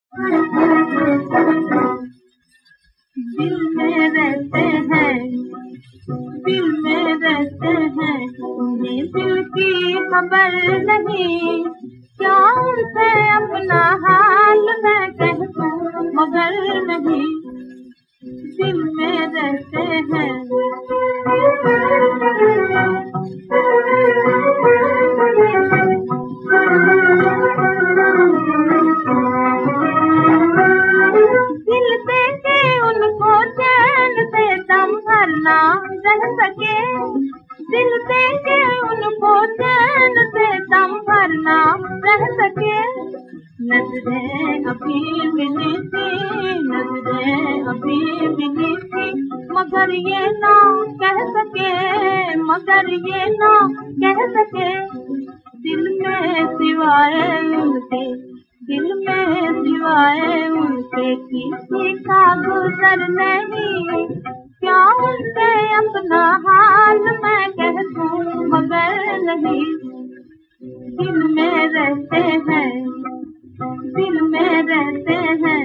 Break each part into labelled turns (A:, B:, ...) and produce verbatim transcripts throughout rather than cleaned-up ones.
A: दिल में रहते हैं, दिल में रहते हैं, उन्हें दिल की खबर नहीं। क्या उनसे अपना हाल मैं कह दूं मगर नहीं, दिल में रहते हैं। दिल देके उनको चैन से दम भरना रह सके, दिल देके उनको चैन से दम भरना रह सके। नजरें अभी मिली थी, नजरें अभी मिली थी, मगर ये ना कह सके, मगर ये ना कह सके। दिल में सिवाय उनके, दिल में सिवाय उनके किसी का गुजर नहीं। क्या उनसे अपना हाल मैं कह दूं मगर नहीं, दिल में रहते हैं, दिल में रहते हैं।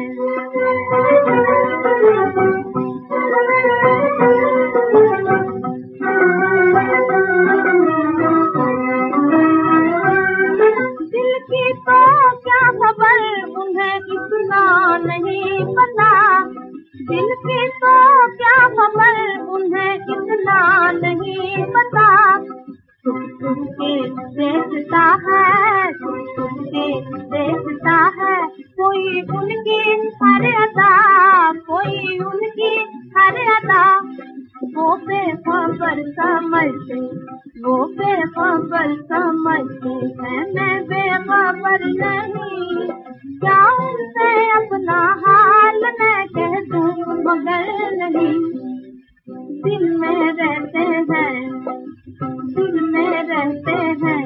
A: दिल की तो क्या खबर उन्हें इतना नहीं पता, दिल की तो क्या खबर उन्हें इतना नहीं पता। छुप छुप के देखता है, छुप छुप के देखता है, कोई उनकी हर अदा, कोई उनकी हर अदा। वो बेखबर समझते, वो बेखबर समझते हैं, मैं बेखबर नहीं। क्या उनसे अपना हाल मैं कह दूं मगर नहीं, दिल में रहते हैं, दिल में रहते हैं।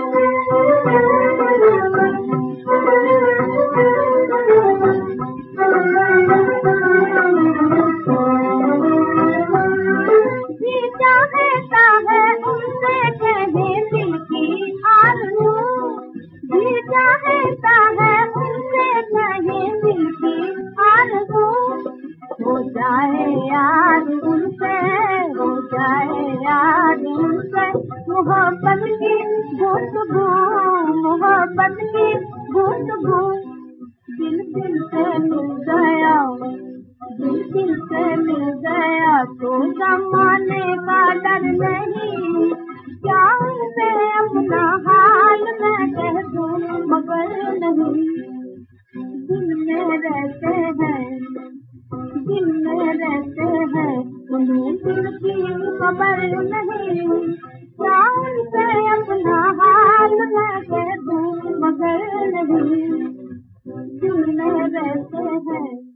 A: जी चाहता है उनसे कहे दिल की आरज़ू, जी चाहता है उनसे कहे दिल की आरज़ू। हो जाए याद उनसे, हो जाए याद उनसे, मोहब्बत की गुफ्तगू, मोहब्बत की गुफ्तगू। दिल दिल से मिल गया, दिल दिल से मिल गया तो जमाने का डर नहीं। क्या उनसे अपना हाल मैं कह दूं मगर नहीं, दिल में रहते हैं, दिल में रहते हैं, उन्हें दिल की खबर नहीं। क्या उनसे अपना हाल मैं कह दूं मगर नहीं, दिल में रहते हैं।